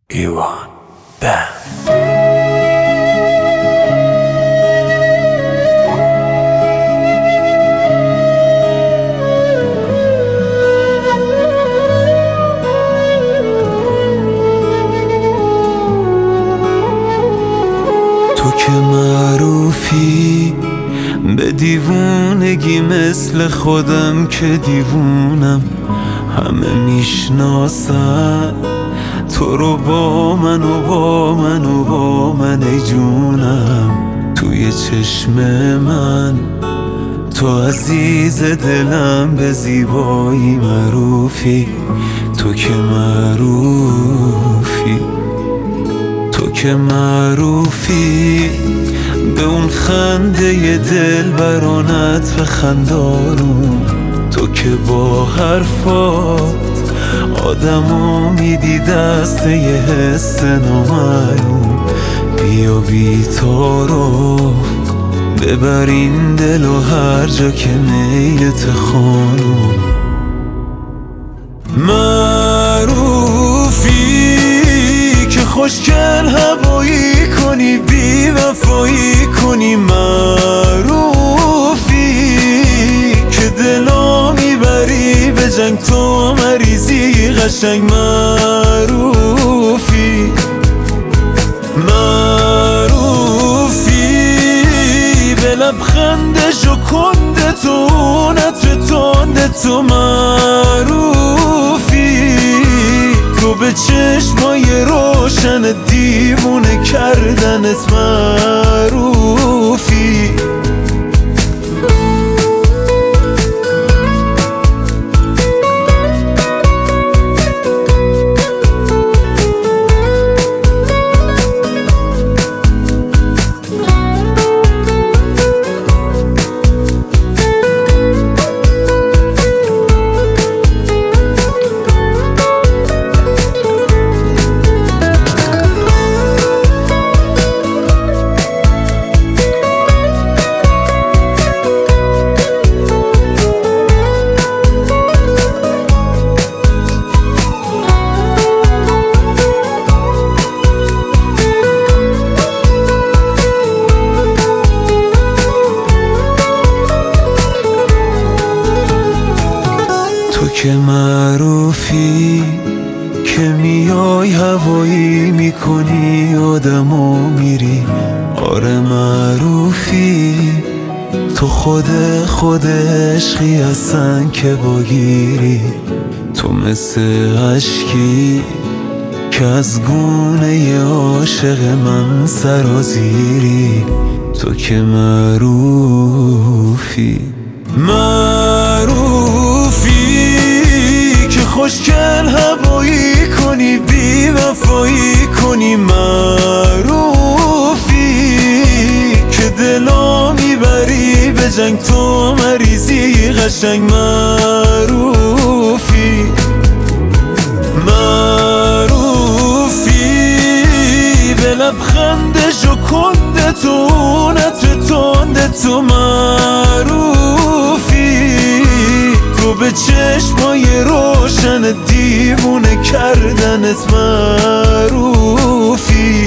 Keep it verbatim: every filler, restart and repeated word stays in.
ایوان بند. تو که معروفی به دیوونگی مثل خودم که دیوونم، همه میشناسن تو رو با من و با من و با من ای جونم. توی چشم من تو عزیز دلم، به زیبایی معروفی. تو که معروفی تو که معروفی به اون خنده دل برانت و خندانون. تو که با حرفات آدمو میدی دست یه حس نامعلوم. بیا بی تعارف ببر این دل و هر جا که میلت خانوم. معروفی که خوشگل هوایی کنی، بی وفایی کنی. معروفی که دلا میبری به جنگ، تو مریضی قشنگ. معروفی معروفی به لبخند ژوکنده تو، نطر تنده تو. معروفی تو به چشمای روشن دیوونه کردنت. معروفی که معروفی که میای هوایی میکنی آدمو میری. آره معروفی تو خود خود عشقی هستن که باگیری. تو مثل عشقی که از گونه عاشق من سرازیری. تو که معروفی معروفی خوشگل هوایی کنی، بی وفایی کنی. معروفی که دلا میبری به جنگ، تو مریضی قشنگ. معروفی معروفی به لبخند ژوکنده تو، نطر تنده تو. معروفی تو به چشمای روشن دیوونه کردنت. معروفی